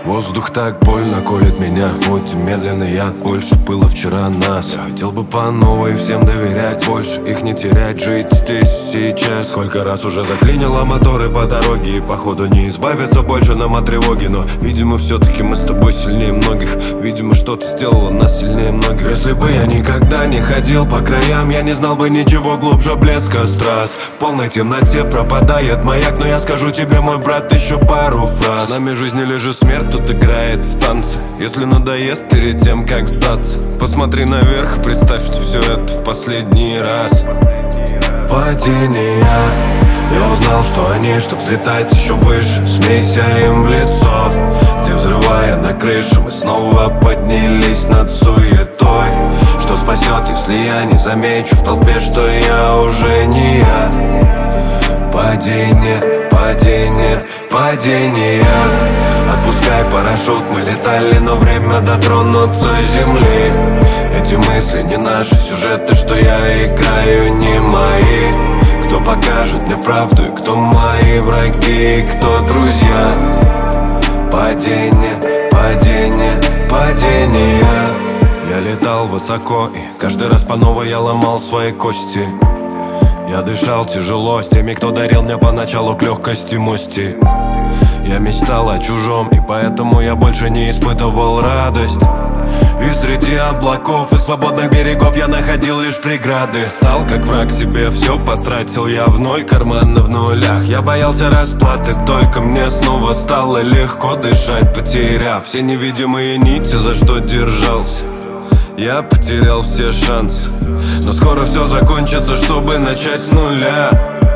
Воздух так больно колет меня, вот медленный яд. Больше было вчера нас. Я хотел бы по новой всем доверять, больше их не терять, жить здесь сейчас. Сколько раз уже заклинило моторы по дороге, и походу не избавиться больше нам от тревоги. Но, видимо, все-таки мы с тобой сильнее многих. Видимо, что-то сделало нас сильнее многих. Если бы я никогда не ходил по краям, я не знал бы ничего глубже блеска страз. В полной темноте пропадает маяк, но я скажу тебе, мой брат, еще пару фраз. С нами жизнь или же смерть тут играет в танцы. Если надоест перед тем, как сдаться, посмотри наверх, представь, что все это в последний раз. Падения. Я узнал, что они, чтоб взлетать еще выше, смейся им в лицо. Где, взрывая на крыше, мы снова поднялись над суетой. Что спасет, если я не замечу в толпе, что я уже не я? Падение, падение, падение. Отпускай парашют, мы летали, но время дотронуться земли. Эти мысли не наши, сюжеты, что я играю, не мои. Кто покажет мне правду, и кто мои враги, и кто друзья? Падение, падение, падение. Я летал высоко, и каждый раз по новой я ломал свои кости. Я дышал тяжело с теми, кто дарил мне поначалу к легкости мости. Я мечтал о чужом, и поэтому я больше не испытывал радость. И среди облаков и свободных берегов я находил лишь преграды. Стал как враг себе, все потратил я в ноль, карманы в нулях. Я боялся расплаты, только мне снова стало легко дышать, потеряв все невидимые нити, за что держался. Я потерял все шансы, но скоро все закончится, чтобы начать с нуля.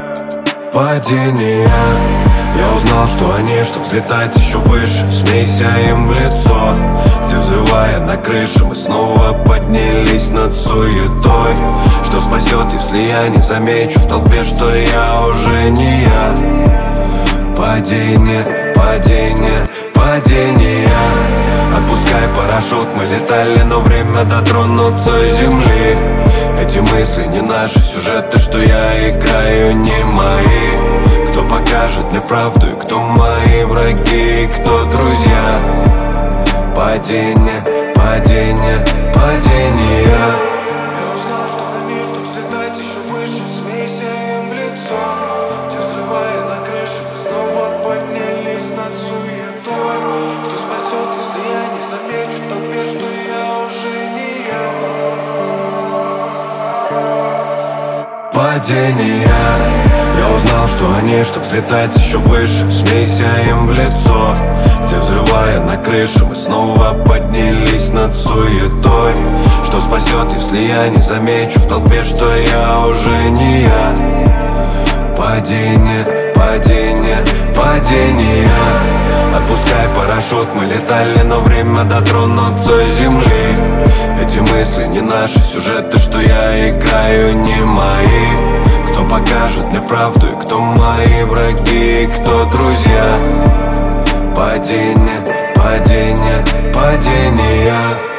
Падения. Я узнал, что они, чтоб взлетать еще выше, смейся им в лицо. Где, взрывая на крыше, мы снова поднялись над суетой. Что спасет, если я не замечу в толпе, что я уже не я? Падение, падение, падение. Отпускай парашют, мы летали, но время дотронуться земли. Эти мысли не наши, сюжеты, что я играю, не мои. Кто покажет мне правду, и кто мои враги, и кто друзья? Падение, падение, падение. Я узнал, что они, чтоб взлетать еще выше, смейся им в лицо. Где, взрывая на крыше, мы снова поднялись над суетой. Что спасет, если я не замечу в толпе, что я уже не я? Падения. Я узнал, что они, чтоб взлетать еще выше, смейся им в лицо. Где, взрывая на крыше, мы снова поднялись над суетой. Что спасет, если я не замечу в толпе, что я уже не я? Падение, падение, падение. Отпускай парашют, мы летали, но время дотронуться земли. Эти мысли не наши, сюжеты, что я играю, не мои. Кто покажет мне правду, и кто мои враги, и кто друзья? Падение, падение, падение.